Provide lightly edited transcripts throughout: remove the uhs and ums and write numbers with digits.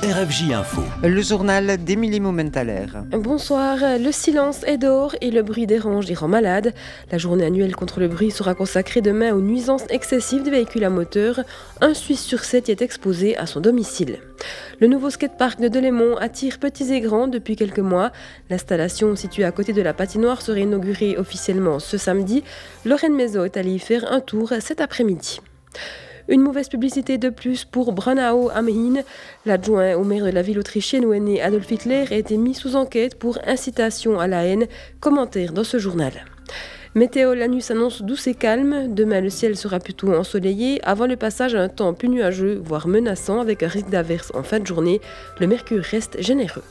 RFJ Info. Le journal d'Émilie Momenthaler. Bonsoir, le silence est dehors et le bruit dérange et rend malade. La journée annuelle contre le bruit sera consacrée demain aux nuisances excessives des véhicules à moteur. Un Suisse sur 7 y est exposé à son domicile. Le nouveau skatepark de Delémont attire petits et grands depuis quelques mois. L'installation située à côté de la patinoire serait inaugurée officiellement ce samedi. Lorraine Mézo est allée y faire un tour cet après-midi. Une mauvaise publicité de plus pour Braunau am Inn. L'adjoint au maire de la ville autrichienne où est né Adolf Hitler a été mis sous enquête pour incitation à la haine. Commentaire dans ce journal. Météo, la nuit s'annonce douce et calme. Demain, le ciel sera plutôt ensoleillé avant le passage à un temps plus nuageux, voire menaçant, avec un risque d'averse en fin de journée. Le mercure reste généreux.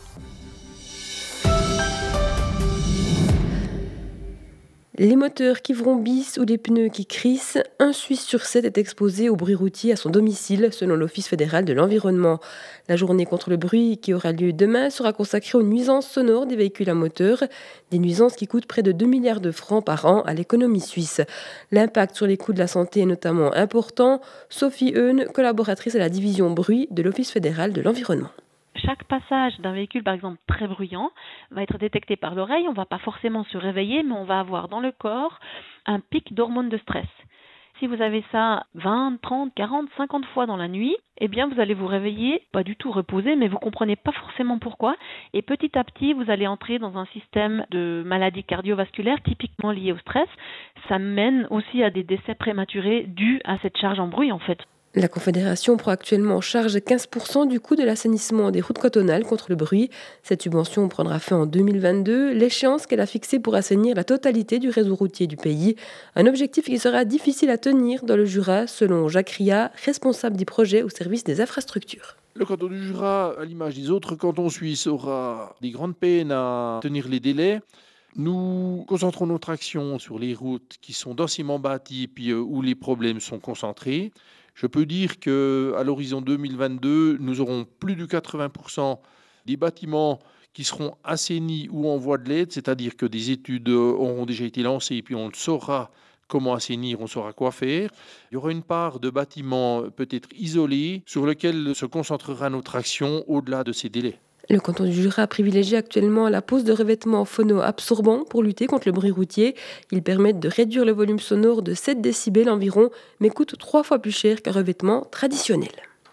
Les moteurs qui vrombissent ou les pneus qui crissent, un Suisse sur 7 est exposé au bruit routier à son domicile, selon l'Office fédéral de l'environnement. La journée contre le bruit qui aura lieu demain sera consacrée aux nuisances sonores des véhicules à moteur, des nuisances qui coûtent près de 2 milliards de francs par an à l'économie suisse. L'impact sur les coûts de la santé est notamment important. Sophie Heun, collaboratrice à la division bruit de l'Office fédéral de l'environnement. Chaque passage d'un véhicule, par exemple, très bruyant, va être détecté par l'oreille. On ne va pas forcément se réveiller, mais on va avoir dans le corps un pic d'hormones de stress. Si vous avez ça 20, 30, 40, 50 fois dans la nuit, eh bien vous allez vous réveiller, pas du tout reposé, mais vous ne comprenez pas forcément pourquoi. Et petit à petit, vous allez entrer dans un système de maladies cardiovasculaires typiquement liées au stress. Ça mène aussi à des décès prématurés dus à cette charge en bruit, en fait. La Confédération prend actuellement en charge 15% du coût de l'assainissement des routes cantonales contre le bruit. Cette subvention prendra fin en 2022, l'échéance qu'elle a fixée pour assainir la totalité du réseau routier du pays. Un objectif qui sera difficile à tenir dans le Jura, selon Jacques Ria, responsable du projet au service des infrastructures. Le canton du Jura, à l'image des autres cantons suisses, aura des grandes peines à tenir les délais. Nous concentrons notre action sur les routes qui sont densément bâties puis où les problèmes sont concentrés. Je peux dire qu'à l'horizon 2022, nous aurons plus de 80% des bâtiments qui seront assainis ou en voie de l'être, c'est-à-dire que des études auront déjà été lancées et puis on saura comment assainir, on saura quoi faire. Il y aura une part de bâtiments peut-être isolés sur lesquels se concentrera notre action au-delà de ces délais. Le canton du Jura privilégie actuellement la pose de revêtements phono-absorbants pour lutter contre le bruit routier. Ils permettent de réduire le volume sonore de 7 décibels environ, mais coûtent 3 fois plus cher qu'un revêtement traditionnel.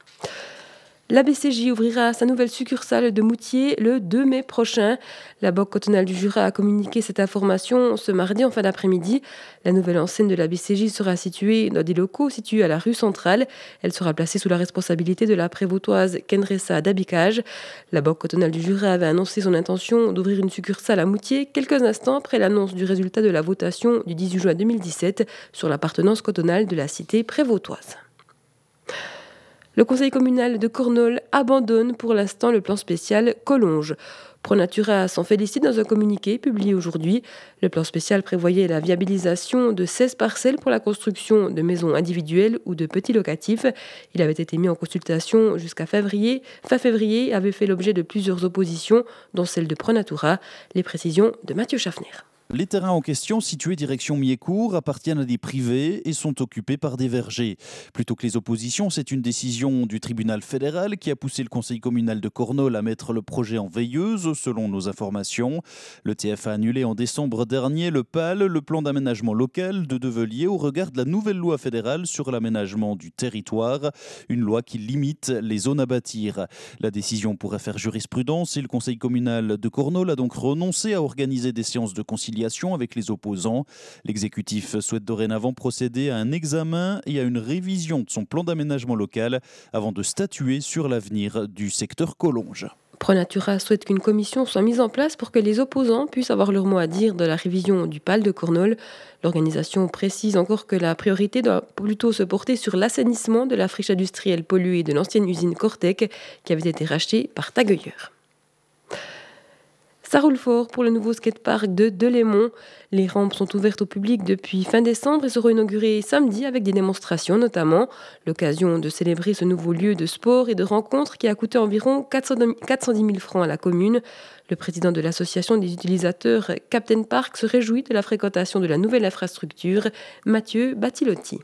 La BCJ ouvrira sa nouvelle succursale de Moutier le 2 mai prochain. La Banque cantonale du Jura a communiqué cette information ce mardi en fin d'après-midi. La nouvelle enseigne de la BCJ sera située dans des locaux situés à la rue centrale. Elle sera placée sous la responsabilité de la prévôtoise Kendressa Dabicage. La Banque cantonale du Jura avait annoncé son intention d'ouvrir une succursale à Moutier quelques instants après l'annonce du résultat de la votation du 18 juin 2017 sur l'appartenance cantonale de la cité prévôtoise. Le conseil communal de Cornol abandonne pour l'instant le plan spécial Collonges. ProNatura s'en félicite dans un communiqué publié aujourd'hui. Le plan spécial prévoyait la viabilisation de 16 parcelles pour la construction de maisons individuelles ou de petits locatifs. Il avait été mis en consultation jusqu'à fin février et avait fait l'objet de plusieurs oppositions, dont celle de ProNatura. Les précisions de Mathieu Schaffner. Les terrains en question, situés direction Miécourt, appartiennent à des privés et sont occupés par des vergers. Plutôt que les oppositions, c'est une décision du tribunal fédéral qui a poussé le conseil communal de Cornol à mettre le projet en veilleuse, selon nos informations. Le TF a annulé en décembre dernier le PAL, le plan d'aménagement local de Develier, au regard de la nouvelle loi fédérale sur l'aménagement du territoire, une loi qui limite les zones à bâtir. La décision pourrait faire jurisprudence et le conseil communal de Cornol a donc renoncé à organiser des séances de conciliation avec les opposants. L'exécutif souhaite dorénavant procéder à un examen et à une révision de son plan d'aménagement local avant de statuer sur l'avenir du secteur Collonges. ProNatura souhaite qu'une commission soit mise en place pour que les opposants puissent avoir leur mot à dire de la révision du PAL de Cornol. L'organisation précise encore que la priorité doit plutôt se porter sur l'assainissement de la friche industrielle polluée de l'ancienne usine Cortec qui avait été rachetée par Tag Heuer. Ça roule fort pour le nouveau skatepark de Delémont. Les rampes sont ouvertes au public depuis fin décembre et seront inaugurées samedi avec des démonstrations notamment. L'occasion de célébrer ce nouveau lieu de sport et de rencontre qui a coûté environ 410 000 francs à la commune. Le président de l'association des utilisateurs Captain Park se réjouit de la fréquentation de la nouvelle infrastructure, Mathieu Battilotti.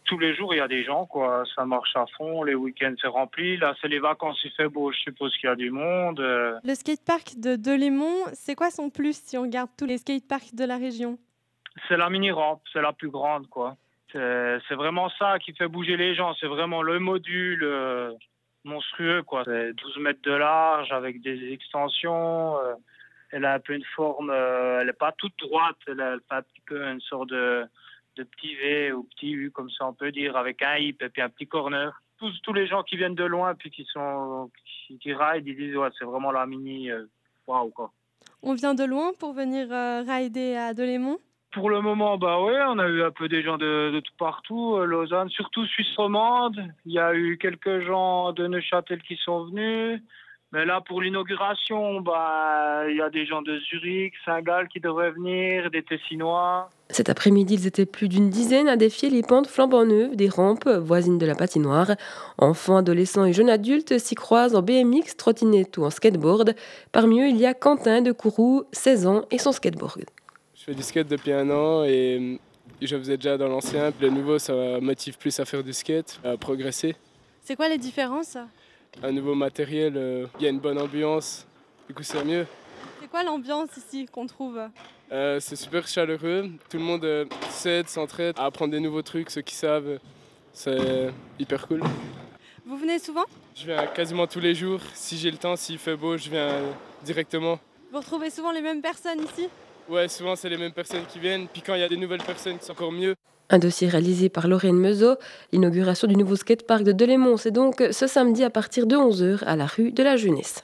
Tous les jours, il y a des gens, quoi. Ça marche à fond. Les week-ends, c'est rempli. Là, c'est les vacances, il fait beau. Je suppose qu'il y a du monde. Le skatepark de Delémont, c'est quoi son plus si on regarde tous les skateparks de la région? C'est la mini-rampe. C'est la plus grande, quoi. C'est vraiment ça qui fait bouger les gens. C'est vraiment le module monstrueux, quoi. C'est 12 mètres de large avec des extensions. Elle a un peu une forme... elle n'est pas toute droite. Elle a un petit peu une sorte de petit V ou petit U, comme ça on peut dire, avec un hip et puis un petit corner. Tous les gens qui viennent de loin puis qui ride, ils disent ouais, c'est vraiment la mini, waouh quoi. On vient de loin pour venir rider à Delémont? Pour le moment, bah ouais, on a eu un peu des gens de tout partout, Lausanne, surtout Suisse romande. Il y a eu quelques gens de Neuchâtel qui sont venus. Mais là, pour l'inauguration, bah, il y a des gens de Zurich, Saint-Gall qui devraient venir, des Tessinois. Cet après-midi, ils étaient plus d'une dizaine à défier les pentes flambant neuves des rampes voisines de la patinoire. Enfants, adolescents et jeunes adultes s'y croisent en BMX, trottinette ou en skateboard. Parmi eux, il y a Quentin de Kourou, 16 ans, et son skateboard. Je fais du skate depuis 1 an et je faisais déjà dans l'ancien. Le nouveau, ça me motive plus à faire du skate, à progresser. C'est quoi les différences? Un nouveau matériel, il y a une bonne ambiance, du coup c'est mieux. C'est quoi l'ambiance ici qu'on trouve? C'est super chaleureux, tout le monde s'aide, s'entraide à apprendre des nouveaux trucs, ceux qui savent, c'est hyper cool. Vous venez souvent? Je viens quasiment tous les jours, si j'ai le temps, s'il fait beau, je viens directement. Vous retrouvez souvent les mêmes personnes ici? Ouais, souvent c'est les mêmes personnes qui viennent, puis quand il y a des nouvelles personnes, c'est encore mieux. Un dossier réalisé par Lorraine Meuseau. L'inauguration du nouveau skatepark de Delémont, c'est donc ce samedi à partir de 11h à la rue de la Jeunesse.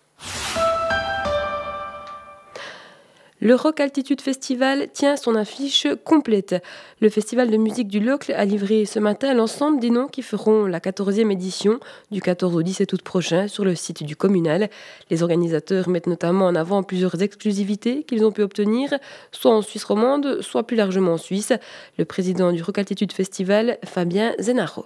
Le Rock Altitude Festival tient son affiche complète. Le festival de musique du Locle a livré ce matin l'ensemble des noms qui feront la 14e édition du 14 au 17 août prochain sur le site du communal. Les organisateurs mettent notamment en avant plusieurs exclusivités qu'ils ont pu obtenir, soit en Suisse romande, soit plus largement en Suisse. Le président du Rock Altitude Festival, Fabien Zenaro.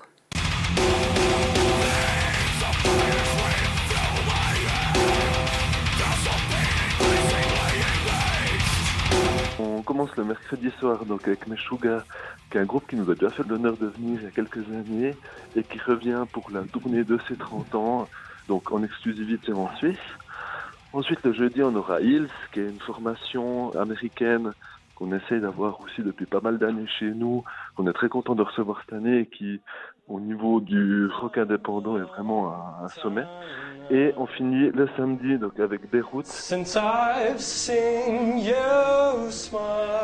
On commence le mercredi soir donc avec Meshuggah, qui est un groupe qui nous a déjà fait l'honneur de venir il y a quelques années et qui revient pour la tournée de ses 30 ans, donc en exclusivité en Suisse. Ensuite le jeudi on aura Hills, qui est une formation américaine qu'on essaye d'avoir aussi depuis pas mal d'années chez nous, qu'on est très content de recevoir cette année et qui au niveau du rock indépendant est vraiment un sommet. Et on finit le samedi donc avec Beyrouth. Since I've seen you smile,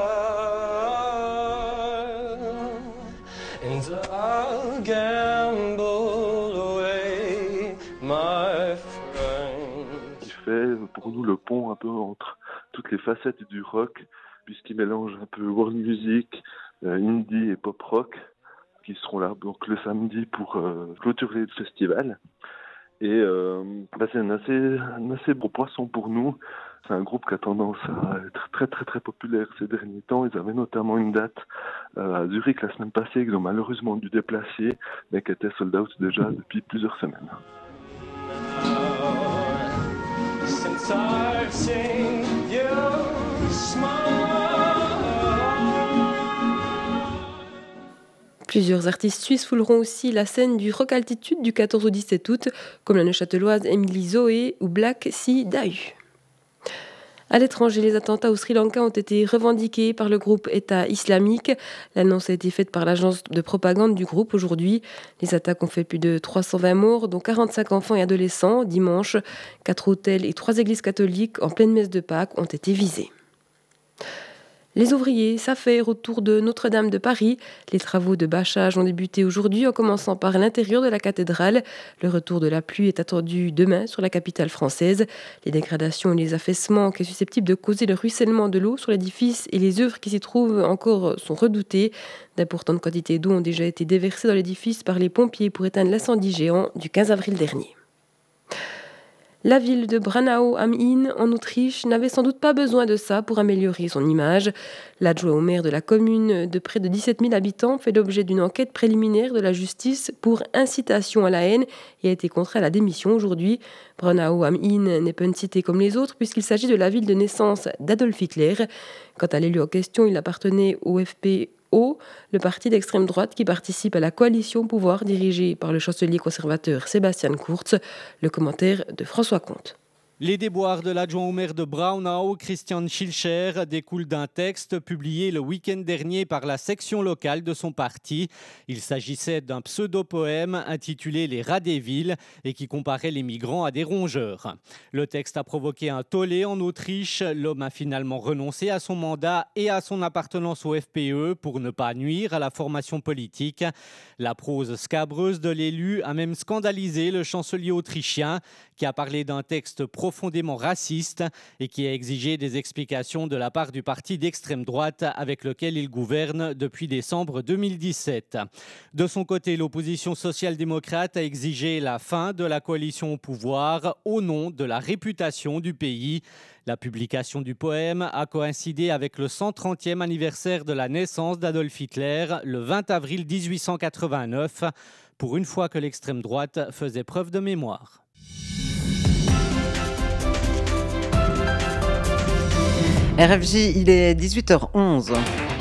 and I'll gamble away my friend. Qui fait pour nous le pont un peu entre toutes les facettes du rock, puisqu'il mélange un peu world music, indie et pop rock, qui seront là donc le samedi pour clôturer le festival. Et c'est un assez beau poisson pour nous. C'est un groupe qui a tendance à être très très très populaire ces derniers temps. Ils avaient notamment une date à Zurich la semaine passée qu'ils ont malheureusement dû déplacer, mais qui était sold out déjà depuis plusieurs semaines. Since I've seen you smile. Plusieurs artistes suisses fouleront aussi la scène du Rock Altitude du 14 au 17 août, comme la neuchâteloise Émilie Zoé ou Black Sea Dahu. À l'étranger, les attentats au Sri Lanka ont été revendiqués par le groupe État islamique. L'annonce a été faite par l'agence de propagande du groupe aujourd'hui. Les attaques ont fait plus de 320 morts, dont 45 enfants et adolescents. Dimanche, 4 hôtels et 3 églises catholiques en pleine messe de Pâques ont été visés. Les ouvriers s'affairent autour de Notre-Dame de Paris. Les travaux de bâchage ont débuté aujourd'hui en commençant par l'intérieur de la cathédrale. Le retour de la pluie est attendu demain sur la capitale française. Les dégradations et les affaissements qui sont susceptibles de causer le ruissellement de l'eau sur l'édifice et les œuvres qui s'y trouvent encore sont redoutés. D'importantes quantités d'eau ont déjà été déversées dans l'édifice par les pompiers pour éteindre l'incendie géant du 15 avril dernier. La ville de Branau am Inn, en Autriche, n'avait sans doute pas besoin de ça pour améliorer son image. L'adjoint au maire de la commune de près de 17 000 habitants fait l'objet d'une enquête préliminaire de la justice pour incitation à la haine et a été contraint à la démission aujourd'hui. Branau am Inn n'est pas une cité comme les autres puisqu'il s'agit de la ville de naissance d'Adolf Hitler. Quant à l'élu en question, il appartenait au FP FO, le parti d'extrême droite qui participe à la coalition au pouvoir dirigée par le chancelier conservateur Sébastien Kurz. Le commentaire de François Comte. Les déboires de l'adjoint au maire de Braunau, Christian Schilcher, découlent d'un texte publié le week-end dernier par la section locale de son parti. Il s'agissait d'un pseudo-poème intitulé « Les rats des villes » et qui comparait les migrants à des rongeurs. Le texte a provoqué un tollé en Autriche. L'homme a finalement renoncé à son mandat et à son appartenance au FPÖ pour ne pas nuire à la formation politique. La prose scabreuse de l'élu a même scandalisé le chancelier autrichien qui a parlé d'un texte profondément raciste et qui a exigé des explications de la part du parti d'extrême droite avec lequel il gouverne depuis décembre 2017. De son côté, l'opposition social-démocrate a exigé la fin de la coalition au pouvoir au nom de la réputation du pays. La publication du poème a coïncidé avec le 130e anniversaire de la naissance d'Adolf Hitler, le 20 avril 1889, pour une fois que l'extrême droite faisait preuve de mémoire. RFJ, il est 18h11.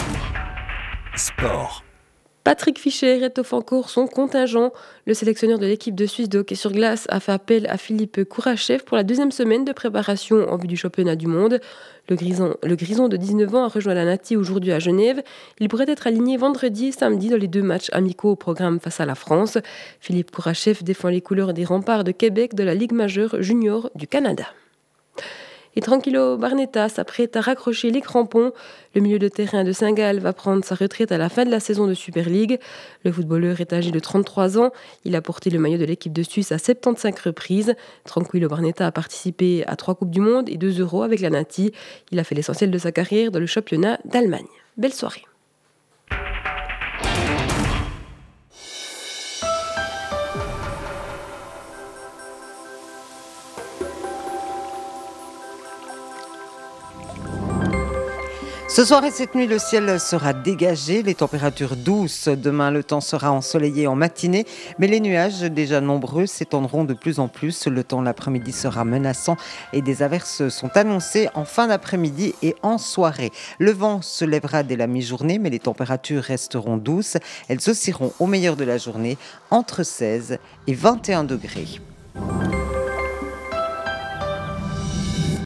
Sport. Patrick Fischer étoffe encore son contingent. Le sélectionneur de l'équipe de Suisse de hockey sur glace a fait appel à Philippe Kourachev pour la deuxième semaine de préparation en vue du championnat du monde. Le grison de 19 ans a rejoint la Nati aujourd'hui à Genève. Il pourrait être aligné vendredi et samedi dans les 2 matchs amicaux au programme face à la France. Philippe Kourachev défend les couleurs des Remparts de Québec de la Ligue majeure junior du Canada. Et Tranquillo Barnetta s'apprête à raccrocher les crampons. Le milieu de terrain de Saint-Gall va prendre sa retraite à la fin de la saison de Super League. Le footballeur est âgé de 33 ans. Il a porté le maillot de l'équipe de Suisse à 75 reprises. Tranquillo Barnetta a participé à 3 Coupes du Monde et 2 Euros avec la Nati. Il a fait l'essentiel de sa carrière dans le championnat d'Allemagne. Belle soirée. Ce soir et cette nuit, le ciel sera dégagé, les températures douces. Demain, le temps sera ensoleillé en matinée, mais les nuages, déjà nombreux, s'étendront de plus en plus. Le temps l'après-midi sera menaçant et des averses sont annoncées en fin d'après-midi et en soirée. Le vent se lèvera dès la mi-journée, mais les températures resteront douces. Elles oscilleront au meilleur de la journée entre 16 et 21 degrés.